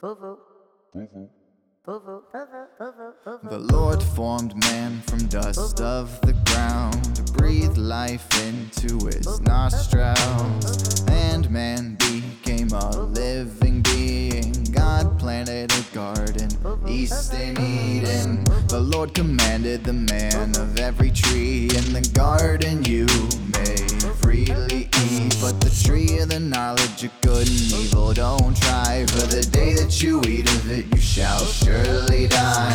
The Lord formed man from dust of the ground, breathed life into his nostrils, and man became a living being. God planted a garden east in Eden. The Lord commanded the man of every tree in the garden you may freely eat, but the tree of the knowledge of good and evil don't try, for the day that you eat of it you shall surely die.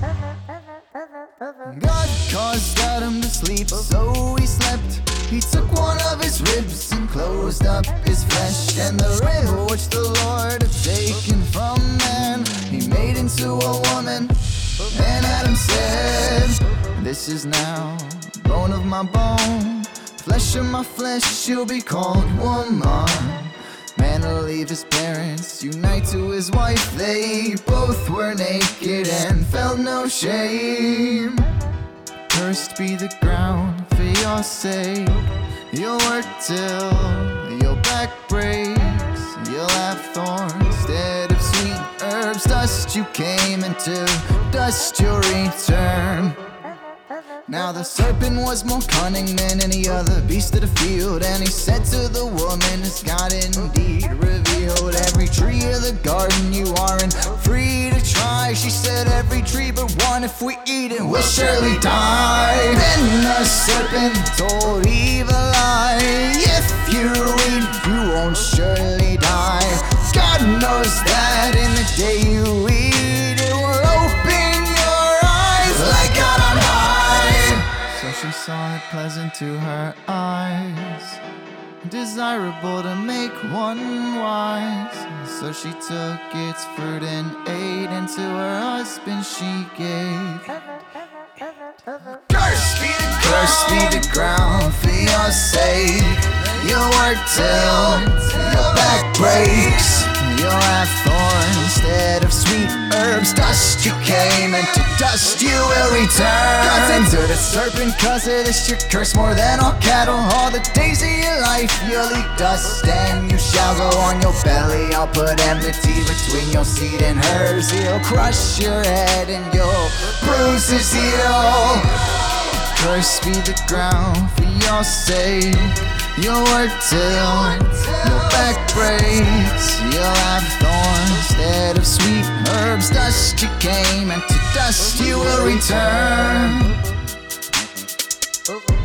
God caused Adam to sleep, so he slept. He took one of his ribs and closed up his flesh, and the rib which the Lord had taken from man he made into a woman. And Adam said, "This is now bone of my bone, flesh of my flesh, she'll be called woman." Man will leave his parents, unite to his wife. They both were naked and felt no shame. Cursed be the ground for your sake. You'll work till your back breaks. You'll have thorns instead of sweet herbs. Dust you came into, dust you'll return. Now the serpent was more cunning than any other beast of the field, and he said to the woman, "As God indeed revealed, every tree of the garden you aren't free to try." She said, "Every tree but one, if we eat it, we'll surely die." Then the serpent told Eve a lie, "If you eat, you won't surely die. God knows that in the day you eat, it will open your eyes like God on high." So she saw it pleasant to her eyes, desirable to make one wise. So she took its fruit and ate, and to her husband she gave. Cursed be the ground for your sake. You'll work till your back breaks. You'll have thorns instead of sweet herbs. Dust you came, and to dust you will return. God said to the serpent, "'Cause of this you're cursed more than all cattle. All the days of your life you'll eat dust, and you shall go on your belly. I'll put enmity between your seed and hers. He'll crush your head and you'll bruise his heel." Cursed be the ground for your sake. You'll work till your back breaks. You'll have thorns instead of sweet herbs. Dust you came, and to dust you will return.